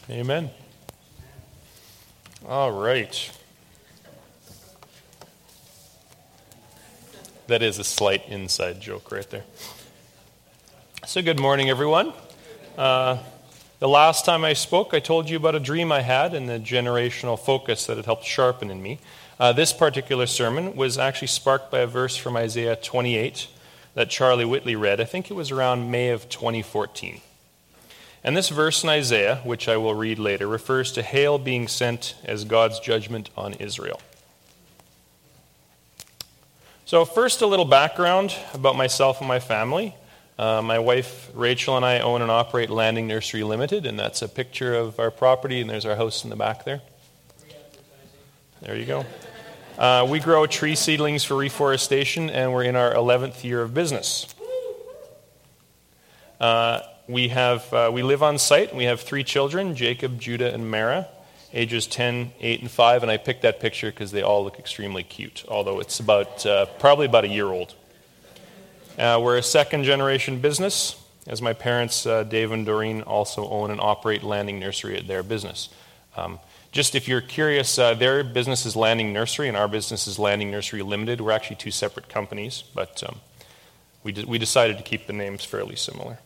Amen. All right. That is a slight inside joke right there. So good morning, everyone. The last time I spoke, I told you about a dream I had and the generational focus that it helped sharpen in me. This particular sermon was actually sparked by a verse from Isaiah 28 that Charlie Whitley read. I think it was around May of 2014. And this verse in Isaiah, which I will read later, refers to hail being sent as God's judgment on Israel. So first, a little background about myself and my family. My wife, Rachel, and I own and operate Landing Nursery Limited, and that's a picture of our property, and there's our house in the back there. There you go. We grow tree seedlings for reforestation, and we're in our 11th year of business. We live on site, and we have 3 children, Jacob, Judah, and Mara, ages 10, 8, and 5, and I picked that picture because they all look extremely cute, although it's probably about a year old. We're a second-generation business, as my parents, Dave and Doreen, also own and operate Landing Nursery at their business. Just if you're curious, their business is Landing Nursery, and our business is Landing Nursery Limited. We're actually 2 separate companies, but we decided to keep the names fairly similar.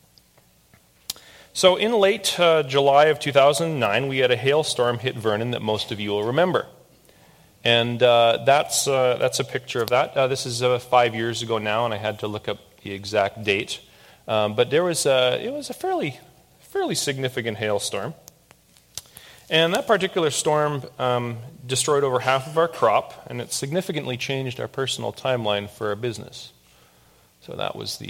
So in late July of 2009, we had a hailstorm hit Vernon that most of you will remember. And that's a picture of that. This is 5 years ago now, and I had to look up the exact date. But it was a fairly significant hailstorm. And that particular storm destroyed over half of our crop, and it significantly changed our personal timeline for our business. So that was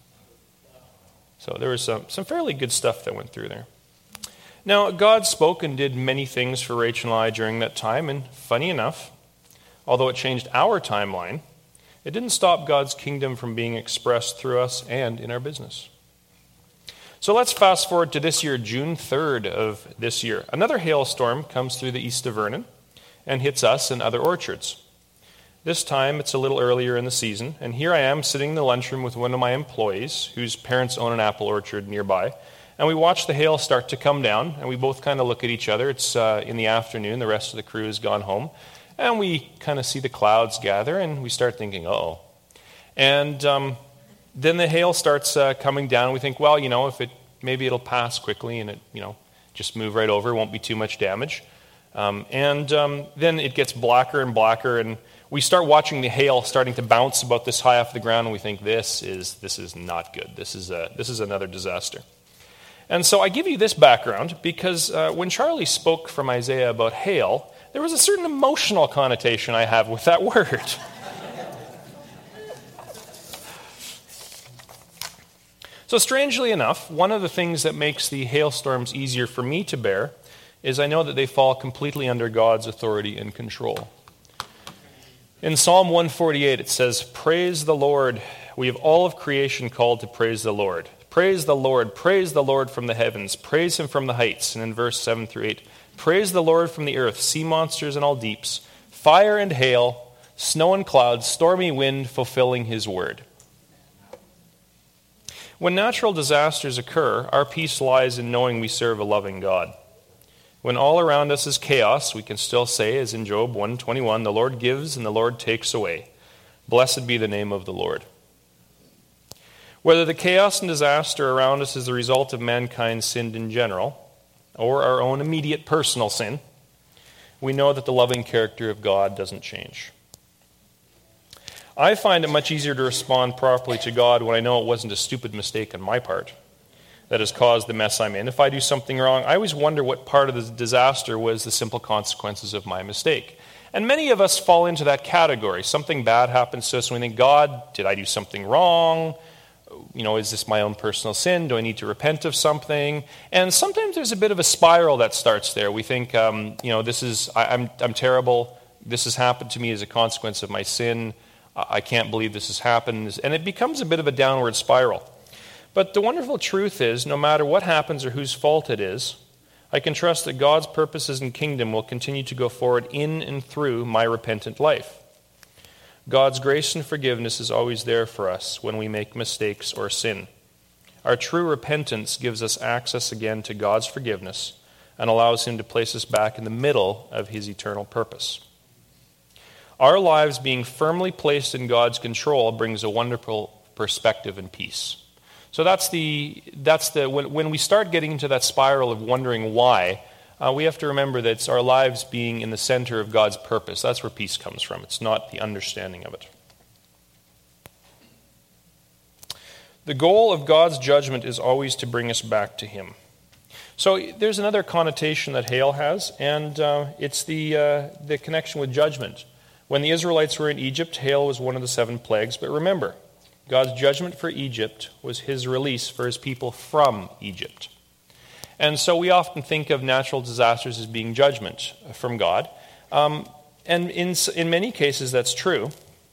So there was some fairly good stuff that went through there. Now, God spoke and did many things for Rachel and I during that time, and funny enough, although it changed our timeline, it didn't stop God's kingdom from being expressed through us and in our business. So let's fast forward to this year, June 3rd of this year. Another hailstorm comes through the east of Vernon and hits us and other orchards. This time, it's a little earlier in the season, and here I am sitting in the lunchroom with one of my employees whose parents own an apple orchard nearby, and we watch the hail start to come down, and we both kind of look at each other. It's in the afternoon, the rest of the crew has gone home, and we kind of see the clouds gather, and we start thinking, uh-oh. And then the hail starts coming down, and we think, well, maybe it'll pass quickly, and it, just move right over, won't be too much damage. Then it gets blacker and blacker, and we start watching the hail starting to bounce about this high off the ground, and we think this is not good. This is another disaster. And so I give you this background because when Charlie spoke from Isaiah about hail, there was a certain emotional connotation I have with that word. So strangely enough, one of the things that makes the hailstorms easier for me to bear is I know that they fall completely under God's authority and control. In Psalm 148, it says, "Praise the Lord. We have all of creation called to praise the Lord. Praise the Lord from the heavens. Praise him from the heights." And in verse 7 through 8, "Praise the Lord from the earth, sea monsters and all deeps, fire and hail, snow and clouds, stormy wind fulfilling his word." When natural disasters occur, our peace lies in knowing we serve a loving God. When all around us is chaos, we can still say, as in Job 1:21, "The Lord gives and the Lord takes away. Blessed be the name of the Lord." Whether the chaos and disaster around us is the result of mankind's sin in general, or our own immediate personal sin, we know that the loving character of God doesn't change. I find it much easier to respond properly to God when I know it wasn't a stupid mistake on my part that has caused the mess I'm in. If I do something wrong, I always wonder what part of the disaster was the simple consequences of my mistake. And many of us fall into that category. Something bad happens to us and we think, God, did I do something wrong? Is this my own personal sin? Do I need to repent of something? And sometimes there's a bit of a spiral that starts there. We think, I'm terrible. This has happened to me as a consequence of my sin. I can't believe this has happened. And it becomes a bit of a downward spiral. But the wonderful truth is, no matter what happens or whose fault it is, I can trust that God's purposes and kingdom will continue to go forward in and through my repentant life. God's grace and forgiveness is always there for us when we make mistakes or sin. Our true repentance gives us access again to God's forgiveness, and allows him to place us back in the middle of his eternal purpose. Our lives being firmly placed in God's control brings a wonderful perspective and peace. So when we start getting into that spiral of wondering why, we have to remember that it's our lives being in the center of God's purpose. That's where peace comes from. It's not the understanding of it. The goal of God's judgment is always to bring us back to him. So there's another connotation that hail has, and it's the connection with judgment. When the Israelites were in Egypt, hail was one of the 7 plagues. But remember, God's judgment for Egypt was his release for his people from Egypt. And so we often think of natural disasters as being judgment from God. And in many cases that's true.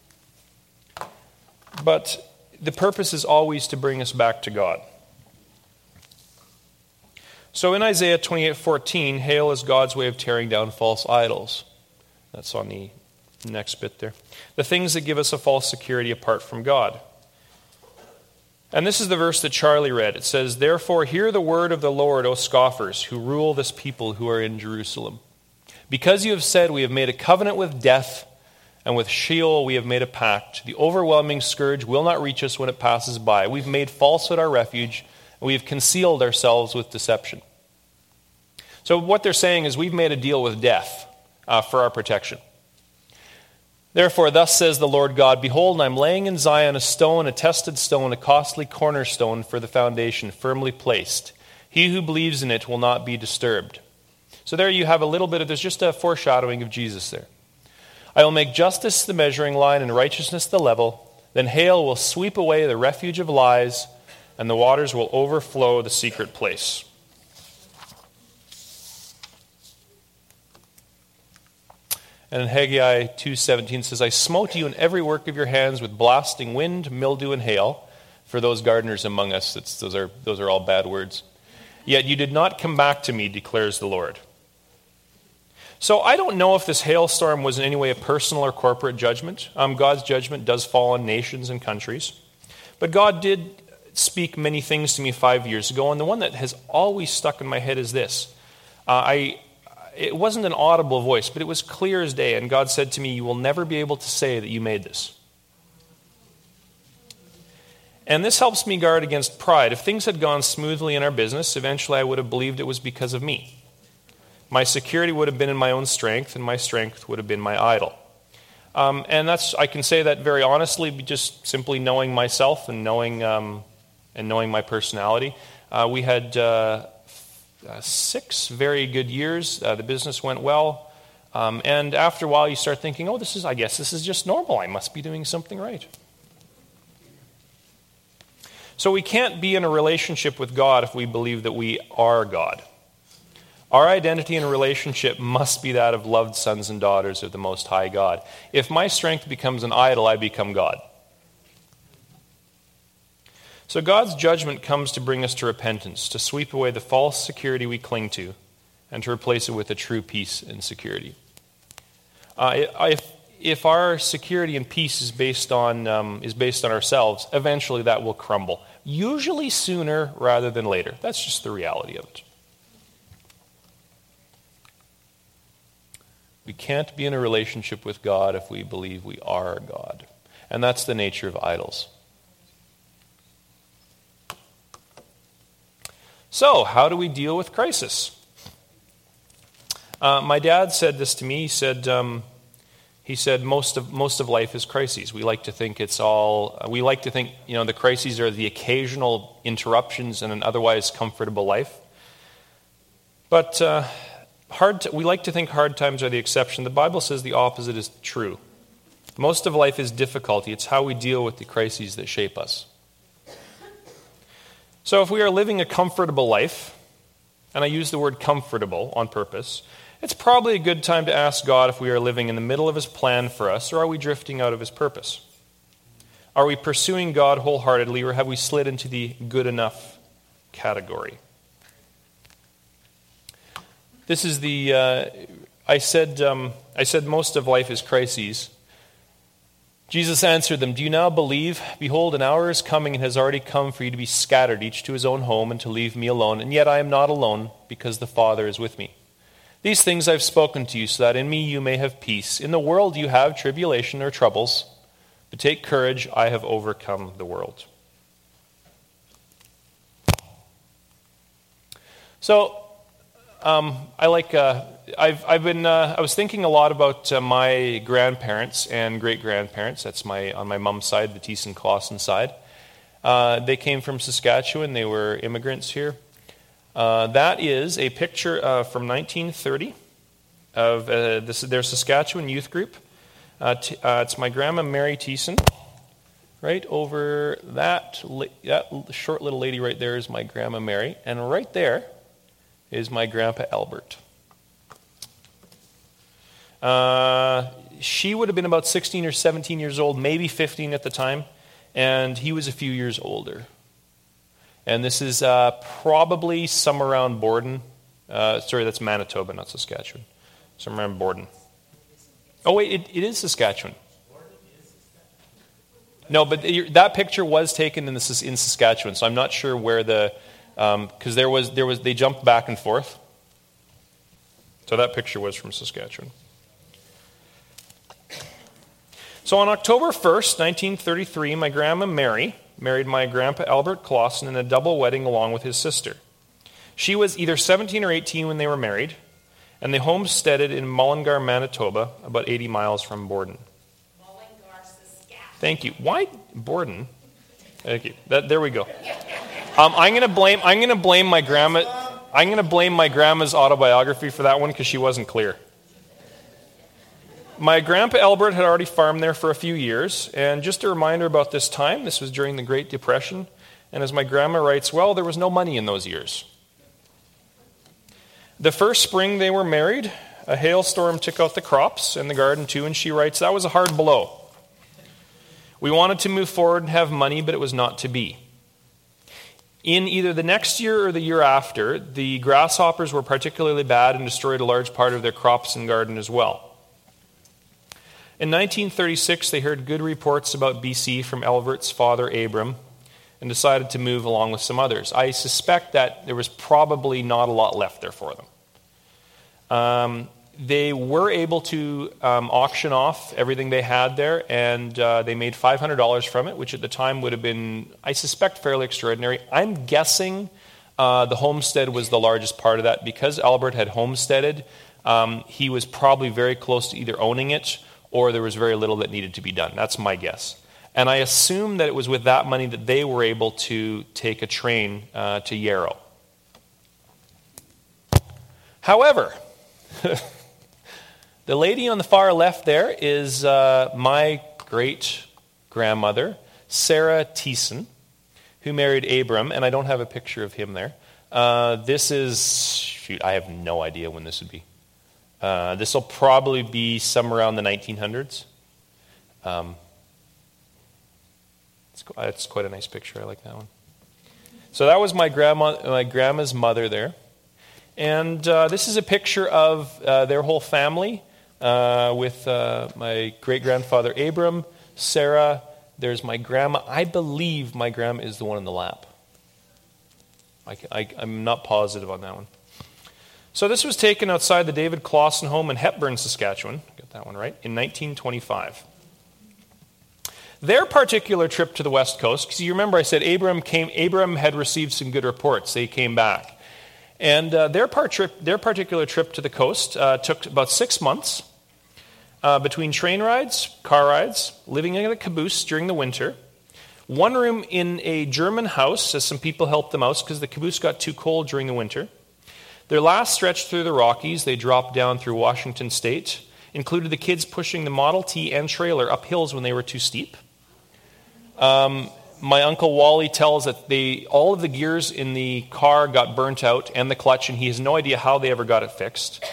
But the purpose is always to bring us back to God. So in Isaiah 28:14, hail is God's way of tearing down false idols. That's on the next bit there. The things that give us a false security apart from God. And this is the verse that Charlie read. It says, "Therefore hear the word of the Lord, O scoffers, who rule this people who are in Jerusalem. Because you have said, we have made a covenant with death, and with Sheol we have made a pact. The overwhelming scourge will not reach us when it passes by. We've made falsehood our refuge, and we have concealed ourselves with deception." So what they're saying is we've made a deal with death for our protection. "Therefore, thus says the Lord God, behold, I am laying in Zion a stone, a tested stone, a costly cornerstone for the foundation, firmly placed. He who believes in it will not be disturbed." So there you have a little bit of, there's just a foreshadowing of Jesus there. "I will make justice the measuring line and righteousness the level. Then hail will sweep away the refuge of lies, and the waters will overflow the secret place." And in Haggai 2:17 says, "I smote you in every work of your hands with blasting wind, mildew, and hail." For those gardeners among us, those are all bad words. "Yet you did not come back to me, declares the Lord." So I don't know if this hailstorm was in any way a personal or corporate judgment. God's judgment does fall on nations and countries. But God did speak many things to me 5 years ago, and the one that has always stuck in my head is this. It wasn't an audible voice, but it was clear as day, and God said to me, "You will never be able to say that you made this." And this helps me guard against pride. If things had gone smoothly in our business, eventually I would have believed it was because of me. My security would have been in my own strength, and my strength would have been my idol. And I can say that very honestly, just simply knowing myself and knowing my personality. We had 6 very good years. The business went well. And after a while, you start thinking, I guess this is just normal. I must be doing something right. So we can't be in a relationship with God if we believe that we are God. Our identity in a relationship must be that of loved sons and daughters of the Most High God. If my strength becomes an idol, I become God. So God's judgment comes to bring us to repentance, to sweep away the false security we cling to, and to replace it with a true peace and security. If our security and peace is based on ourselves, eventually that will crumble. Usually sooner rather than later. That's just the reality of it. We can't be in a relationship with God if we believe we are God. And that's the nature of idols. So, how do we deal with crisis? My dad said this to me. He said most of life is crises. We like to think the crises are the occasional interruptions in an otherwise comfortable life. But we like to think hard times are the exception. The Bible says the opposite is true. Most of life is difficulty. It's how we deal with the crises that shape us. So if we are living a comfortable life, and I use the word comfortable on purpose, it's probably a good time to ask God if we are living in the middle of his plan for us, or are we drifting out of his purpose? Are we pursuing God wholeheartedly, or have we slid into the good enough category? This is I said most of life is crises. Jesus answered them, "Do you now believe? Behold, an hour is coming and has already come for you to be scattered, each to his own home, and to leave me alone. And yet I am not alone, because the Father is with me. These things I've spoken to you, so that in me you may have peace. In the world you have tribulation or troubles, but take courage, I have overcome the world." So, I was thinking a lot about my grandparents and great-grandparents. That's on my mom's side, the Thiessen-Clausen side. They came from Saskatchewan. They were immigrants here. That is a picture from 1930 of their Saskatchewan youth group. It's my grandma Mary Thiessen. Right over that short little lady right there is my grandma Mary, and right there is my grandpa Albert. She would have been about 16 or 17 years old, maybe 15 at the time, and he was a few years older. And this is probably somewhere around Borden. Sorry, that's Manitoba, not Saskatchewan. Somewhere around Borden. Oh, wait, it is Saskatchewan. No, but that picture was taken in Saskatchewan, so I'm not sure where because they jumped back and forth. So that picture was from Saskatchewan. So on October 1st, 1933, my grandma Mary married my grandpa Albert Clausen in a double wedding along with his sister. She was either 17 or 18 when they were married, and they homesteaded in Mullingar, Manitoba, about 80 miles from Borden. Mullingar, Saskatchewan. Thank you. Why Borden? Thank you. There we go. I'm going to blame my grandma. I'm going to blame my grandma's autobiography for that one because she wasn't clear. My grandpa Albert had already farmed there for a few years, and just a reminder about this time, this was during the Great Depression, and as my grandma writes, well, there was no money in those years. The first spring they were married, a hailstorm took out the crops and the garden too, and she writes, that was a hard blow. We wanted to move forward and have money, but it was not to be. In either the next year or the year after, the grasshoppers were particularly bad and destroyed a large part of their crops and garden as well. In 1936, they heard good reports about BC from Albert's father, Abram, and decided to move along with some others. I suspect that there was probably not a lot left there for them. They were able to auction off everything they had there, and they made $500 from it, which at the time would have been, I suspect, fairly extraordinary. I'm guessing the homestead was the largest part of that. Because Albert had homesteaded, he was probably very close to either owning it or there was very little that needed to be done. That's my guess. And I assume that it was with that money that they were able to take a train to Yarrow. However, the lady on the far left there is my great-grandmother, Sarah Thiessen, who married Abram, and I don't have a picture of him there. This is, I have no idea when this would be. This will probably be somewhere around the 1900s. It's quite a nice picture. I like that one. So that was my grandma's mother there. And this is a picture of their whole family with my great-grandfather Abram, Sarah. There's my grandma. I believe my grandma is the one in the lap. I'm not positive on that one. So this was taken outside the David Clausen home in Hepburn, Saskatchewan. Got that one right. In 1925. Their particular trip to the West Coast, because you remember I said Abram had received some good reports. They came back. And their particular trip to the coast took about 6 months between train rides, car rides, living in a caboose during the winter, one room in a German house as some people helped them out because the caboose got too cold during the winter. Their last stretch through the Rockies, they dropped down through Washington State, included the kids pushing the Model T and trailer up hills when they were too steep. My Uncle Wally tells that all of the gears in the car got burnt out and the clutch, and he has no idea how they ever got it fixed.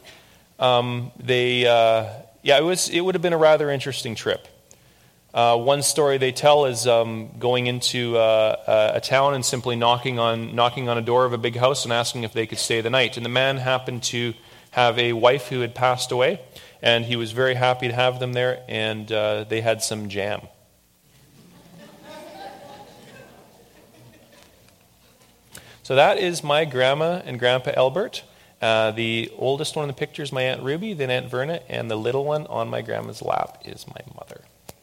It would have been a rather interesting trip. One story they tell is going into a town and simply knocking on a door of a big house and asking if they could stay the night. And the man happened to have a wife who had passed away, and he was very happy to have them there, and they had some jam. So that is my grandma and grandpa Albert. The oldest one in the picture is my Aunt Ruby, then Aunt Verna, and the little one on my grandma's lap is my mother.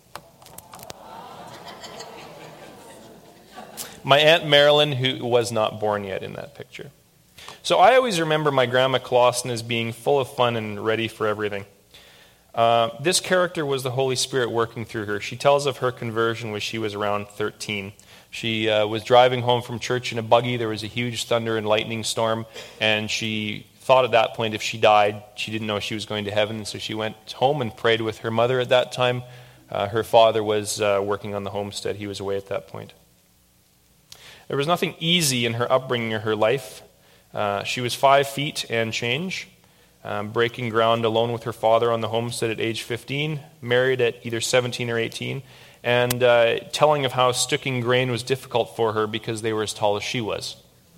My Aunt Marilyn, who was not born yet in that picture. So I always remember my grandma Clausen as being full of fun and ready for everything. This character was the Holy Spirit working through her. She tells of her conversion when she was around 13. She was driving home from church in a buggy. There was a huge thunder and lightning storm, and she thought at that point if she died, she didn't know she was going to heaven, so she went home and prayed with her mother at that time. Her father was working on the homestead. He was away at that point. There was nothing easy in her upbringing or her life. She was 5 feet and change, breaking ground alone with her father on the homestead at age 15, married at either 17 or 18, and telling of how sticking grain was difficult for her because they were as tall as she was.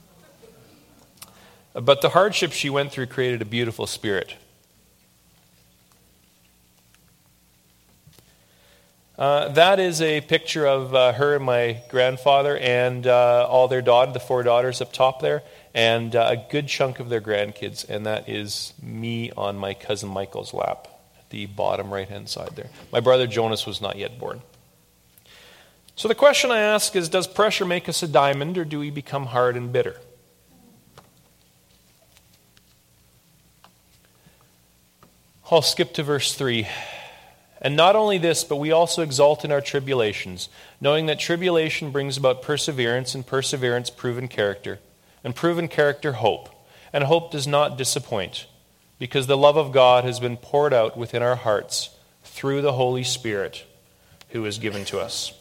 But the hardship she went through created a beautiful spirit. That is a picture of her and my grandfather and all their daughters, the 4 daughters up top there, and a good chunk of their grandkids, and that is me on my cousin Michael's lap at the bottom right-hand side there. My brother Jonas was not yet born. So the question I ask is, does pressure make us a diamond, or do we become hard and bitter? I'll skip to verse 3. And not only this, but we also exult in our tribulations, knowing that tribulation brings about perseverance, and perseverance proven character, and proven character hope. And hope does not disappoint, because the love of God has been poured out within our hearts through the Holy Spirit who is given to us.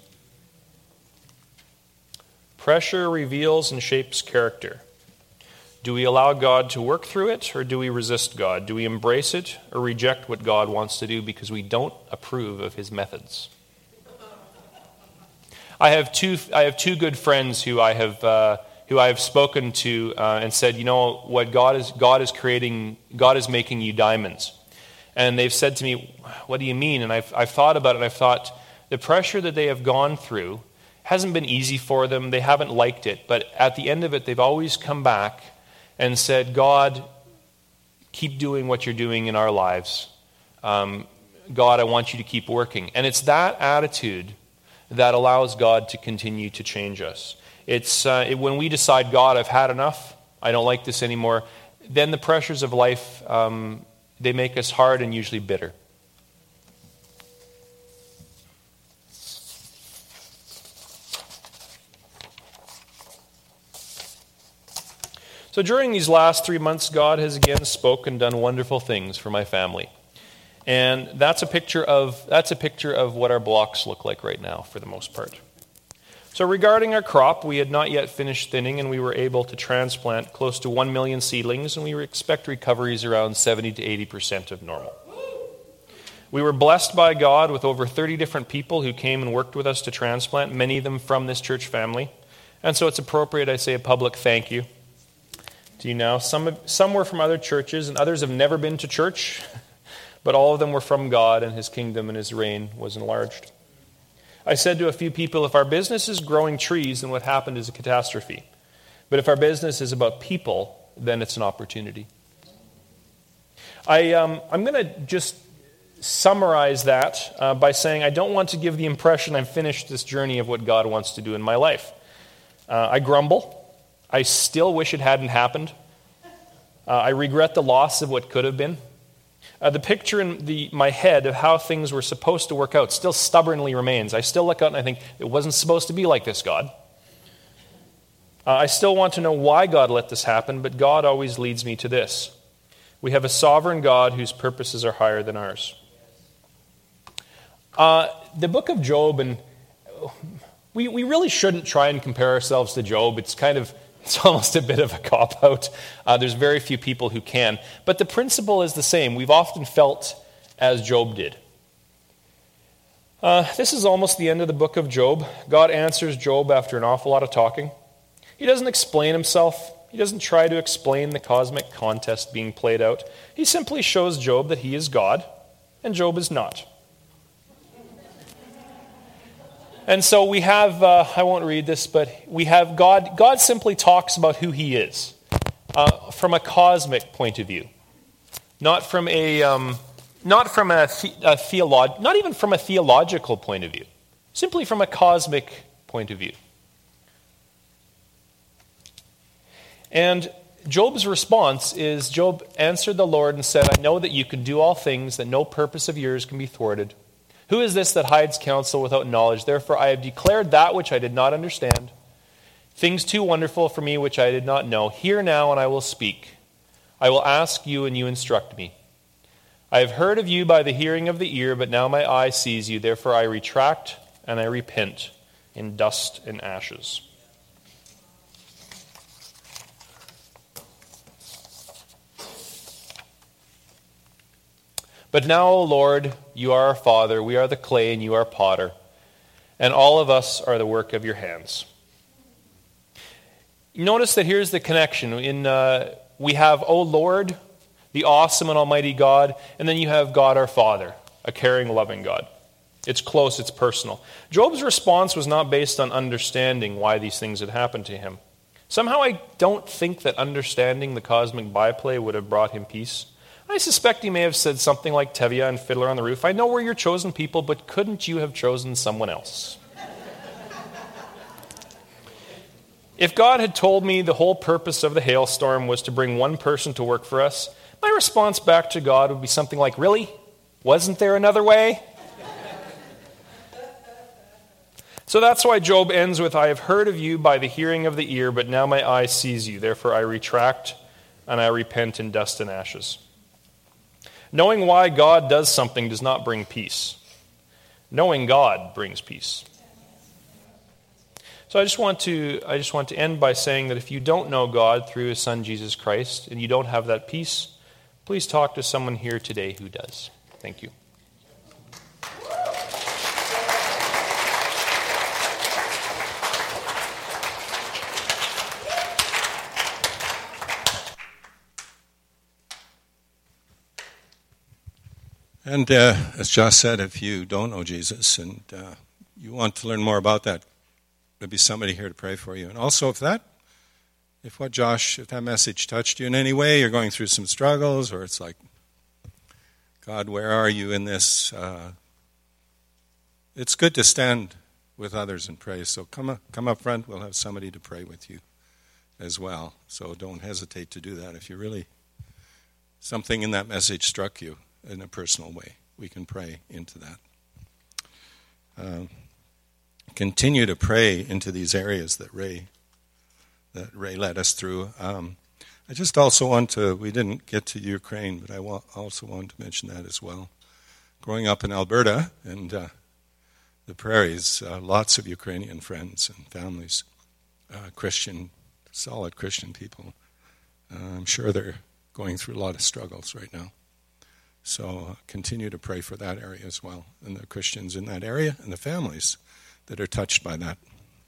Pressure reveals and shapes character. Do we allow God to work through it, or do we resist God? Do we embrace it or reject what God wants to do because we don't approve of his methods? I have two good friends who I have spoken to and said, you know what, God is creating, God is making you diamonds. And they've said to me, what do you mean? And I've thought about it, and I've thought the pressure that they have gone through hasn't been easy for them. They haven't liked it, but at the end of it, they've always come back and said, God, keep doing what you're doing in our lives. God, I want you to keep working. And it's that attitude that allows God to continue to change us. It's when we decide, God, I've had enough, I don't like this anymore, then the pressures of life, they make us hard and usually bitter. So during these last 3 months, God has again spoken and done wonderful things for my family. And that's a picture of what our blocks look like right now, for the most part. So regarding our crop, we had not yet finished thinning, and we were able to transplant close to 1 million seedlings, and we expect recoveries around 70 to 80% of normal. We were blessed by God with over 30 different people who came and worked with us to transplant, many of them from this church family. And so it's appropriate I say a public thank you to you now. Some were from other churches, and others have never been to church, but all of them were from God, and his kingdom and his reign was enlarged. I said to a few people, if our business is growing trees, then what happened is a catastrophe. But if our business is about people, then it's an opportunity. I'm going to just summarize that by saying I don't want to give the impression I've finished this journey of what God wants to do in my life. I grumble. I still wish it hadn't happened. I regret the loss of what could have been. The picture in my head of how things were supposed to work out still stubbornly remains. I still look out and I think, it wasn't supposed to be like this, God. I still want to know why God let this happen, but God always leads me to this. We have a sovereign God whose purposes are higher than ours. The book of Job, and we really shouldn't try and compare ourselves to Job. It's almost a bit of a cop-out. There's very few people who can. But the principle is the same. We've often felt as Job did. This is almost the end of the book of Job. God answers Job after an awful lot of talking. He doesn't explain himself. He doesn't try to explain the cosmic contest being played out. He simply shows Job that he is God, and Job is not. And so we have, I won't read this, but we have God. God simply talks about who he is from a cosmic point of view, not from not even from a theological point of view, simply from a cosmic point of view. And Job's response is, Job answered the Lord and said, I know that you can do all things, that no purpose of yours can be thwarted. Who is this that hides counsel without knowledge? Therefore I have declared that which I did not understand, things too wonderful for me which I did not know. Hear now, and I will speak. I will ask you, and you instruct me. I have heard of you by the hearing of the ear, but now my eye sees you. Therefore I retract and I repent in dust and ashes. But now, O Lord, you are our Father, we are the clay, and you are potter, and all of us are the work of your hands. Notice that here's the connection. We have, O Lord, the awesome and almighty God, and then you have God our Father, a caring, loving God. It's close, it's personal. Job's response was not based on understanding why these things had happened to him. Somehow I don't think that understanding the cosmic byplay would have brought him peace. I suspect he may have said something like Tevye and Fiddler on the Roof. I know we're your chosen people, but couldn't you have chosen someone else? If God had told me the whole purpose of the hailstorm was to bring one person to work for us, my response back to God would be something like, really? Wasn't there another way? So that's why Job ends with, I have heard of you by the hearing of the ear, but now my eye sees you. Therefore I retract and I repent in dust and ashes. Knowing why God does something does not bring peace. Knowing God brings peace. So I just want to end by saying that if you don't know God through his Son Jesus Christ and you don't have that peace, please talk to someone here today who does. Thank you. And as Josh said, if you don't know Jesus and you want to learn more about that, there'll be somebody here to pray for you. And also, if that message touched you in any way, you're going through some struggles, or it's like, God, where are you in this? It's good to stand with others and pray. So come up front. We'll have somebody to pray with you as well. So don't hesitate to do that. If you really, something in that message struck you in a personal way, we can pray into that. Continue to pray into these areas that Ray led us through. I just also we didn't get to Ukraine, but I also want to mention that as well. Growing up in Alberta and the prairies, lots of Ukrainian friends and families, solid Christian people. I'm sure they're going through a lot of struggles right now. So continue to pray for that area as well, and the Christians in that area and the families that are touched by that.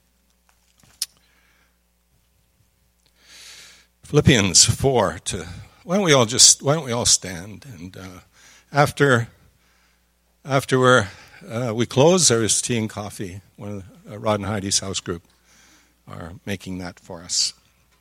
Philippians 4. Why don't we all stand? And after we close, there is tea and coffee. One of Rod and Heidi's house group are making that for us.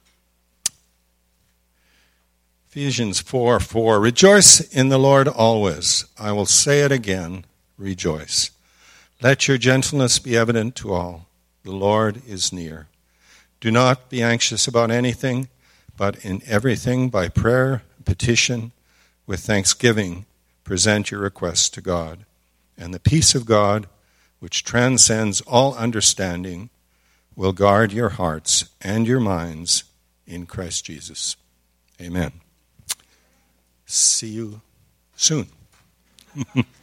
Ephesians 4:4. Rejoice in the Lord always. I will say it again, rejoice. Let your gentleness be evident to all. The Lord is near. Do not be anxious about anything, but in everything by prayer, petition, with thanksgiving, present your requests to God. And the peace of God, which transcends all understanding, will guard your hearts and your minds in Christ Jesus. Amen. See you soon.